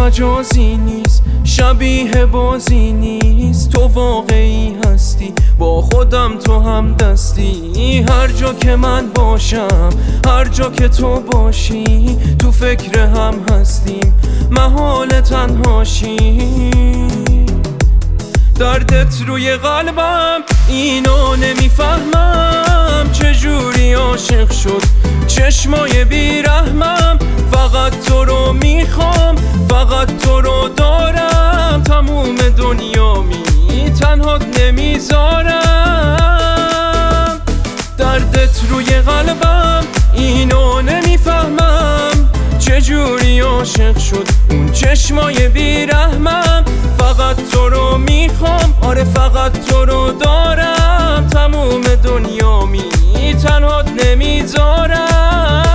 مجازی نیست، شبیه بازی نیست، تو واقعی هستی، با خودم تو هم دستی. هر جا که من باشم، هر جا که تو باشی، تو فکر هم هستیم، محال تنهاشی. دردت روی قلبم، اینو نمیفهمم، چجوری عاشق شد چشمای بیرحمم. فقط تو رو میخوام، فقط تو رو دارم، تموم دنیامی تنهات نمیذارم. دردت روی قلبم، اینو نمیفهمم، چجوری عاشق شد اون چشمای بیرحمم. فقط تو رو میخوام، آره فقط تو رو دارم، تموم دنیامی تنهات نمیذارم.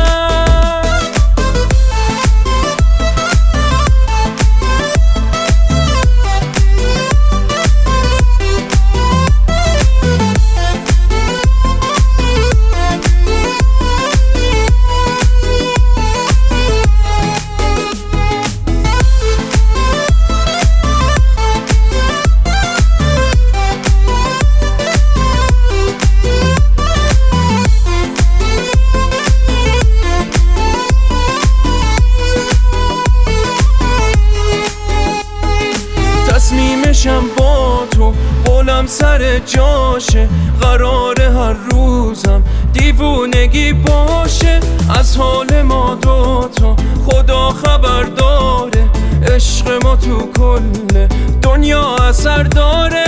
تصمیمشم با تو، قولم سر جاشه، قرار هر روزم دیوونگی باشه. از حال ما دوتا خدا خبر داره، عشق ما تو کل دنیا اثر داره.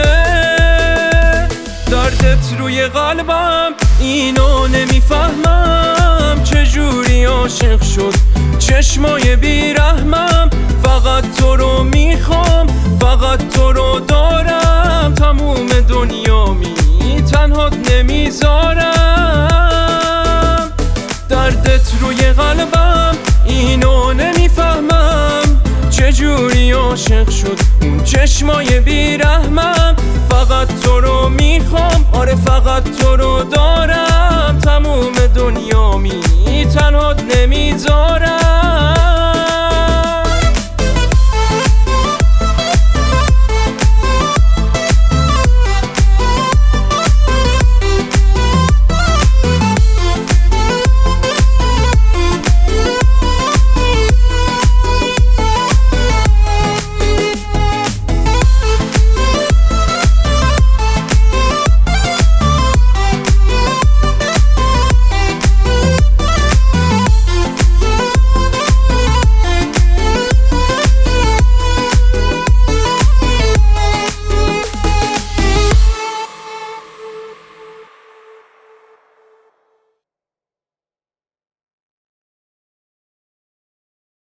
دردت روی قلبم، اینو نمیفهمم، چجوری عاشق شد چشمای بیرحمم. فقط تو رو میخوام، فقط تو رو دارم، تموم دنیامی تنهات نمیذارم. دردت روی قلبم، اینو نمیفهمم، چجوری عاشق شد اون چشمای بیرحمم. فقط تو رو میخوام، آره فقط تو رو دارم، تموم